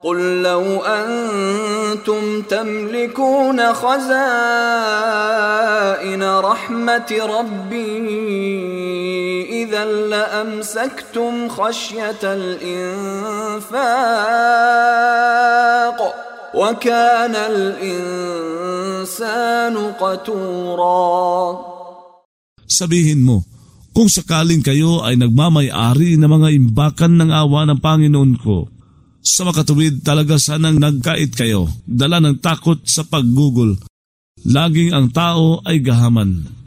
قل لو أنتم تملكون خزائن رحمة ربي إذا لأمسكتم خشية الإنفاق وكان الإنسان قتورا. Sabihin mo, kung sakaling kayo ay nagmamay-ari ng mga imbakan ng awa ng Panginoon ko, sa makatuwid talaga sanang nagkait kayo, dala ng takot sa paggugol. Laging ang tao ay gahaman.